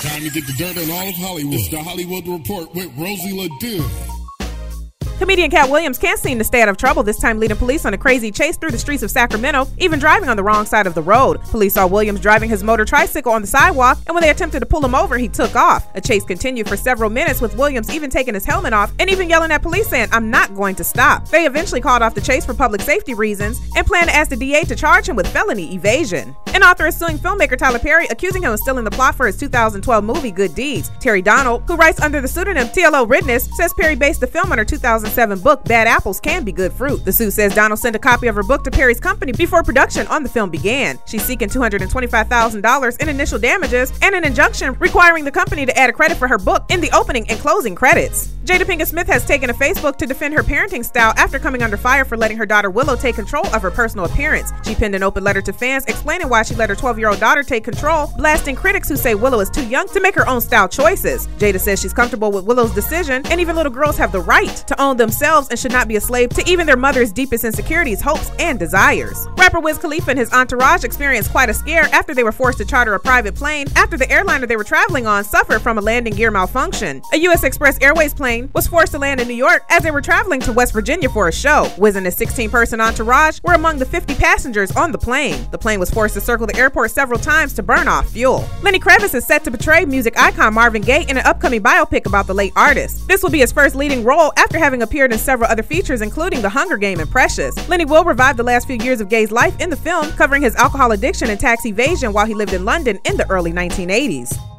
Time to get the dirt on all of Hollywood. It's the Hollywood Report with Rosie LaDue. Comedian Katt Williams can't seem to stay out of trouble, this time leading police on a crazy chase through the streets of Sacramento, even driving on the wrong side of the road. Police saw Williams driving his motor tricycle on the sidewalk, and when they attempted to pull him over, he took off. A chase continued for several minutes, with Williams even taking his helmet off and even yelling at police saying, "I'm not going to stop." They eventually called off the chase for public safety reasons and plan to ask the DA to charge him with felony evasion. An author is suing filmmaker Tyler Perry, accusing him of stealing the plot for his 2012 movie Good Deeds. Terry Donald, who writes under the pseudonym TLO Ridness, says Perry based the film on her 2007 book Bad Apples Can Be Good Fruit. The suit says Donald sent a copy of her book to Perry's company before production on the film began. She's seeking $225,000 in initial damages and an injunction requiring the company to add a credit for her book in the opening and closing credits. Jada Pinkett Smith has taken to Facebook to defend her parenting style after coming under fire for letting her daughter Willow take control of her personal appearance. She penned an open letter to fans explaining why she let her 12-year-old daughter take control, blasting critics who say Willow is too young to make her own style choices. Jada says she's comfortable with Willow's decision, and even little girls have the right to own themselves and should not be a slave to even their mother's deepest insecurities, hopes, and desires. Rapper Wiz Khalifa and his entourage experienced quite a scare after they were forced to charter a private plane after the airliner they were traveling on suffered from a landing gear malfunction. A U.S. Express Airways plane was forced to land in New York as they were traveling to West Virginia for a show. Wiz and his 16-person entourage were among the 50 passengers on the plane. The plane was forced to circle the airport several times to burn off fuel. Lenny Kravitz is set to portray music icon Marvin Gaye in an upcoming biopic about the late artist. This will be his first leading role after having appeared in several other features, including The Hunger Game and Precious. Lenny will revive the last few years of Gaye's life in the film, covering his alcohol addiction and tax evasion while he lived in London in the early 1980s.